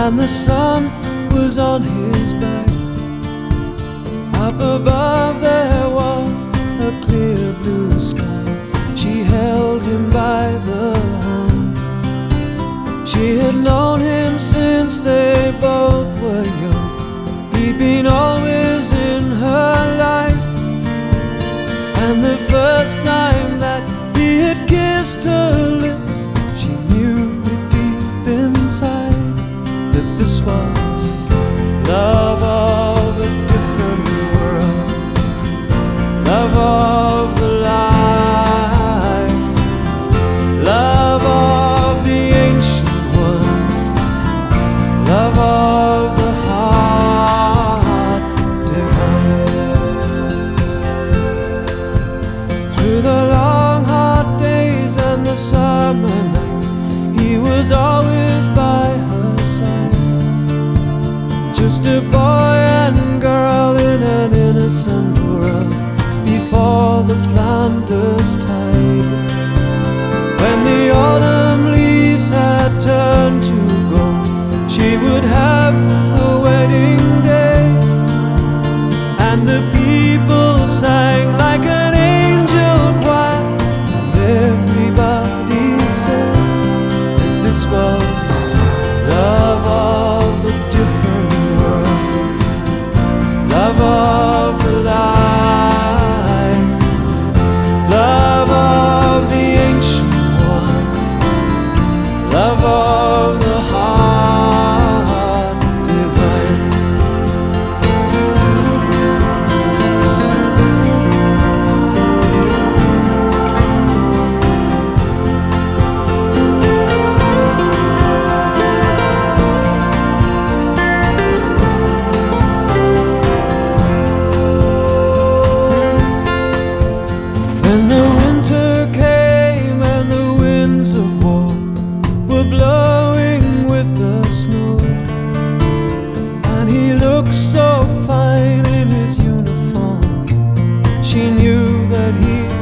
and the sun was on his back. Up above there was a clear blue sky. She held him by the hand. She had known him since they both were young. He'd been always in her life, and the first time that he had kissed her lips, she knew deep inside that this was love of a different world, love of the life, love of the ancient ones, love of the heart divine. Through the long hot days and the summer nights, he was always by her side. Just a boy and girl in an innocent world before the Flanders tide. When the autumn leaves had turned to gold, she would have a wedding day, and the people sang like an angel choir, and everybody said that this was love of a different world, love of the life, love of the ancient ones, love of the heart divine. When the winter came and the winds of war were blowing with the snow, and he looked so fine in his uniform, she knew that he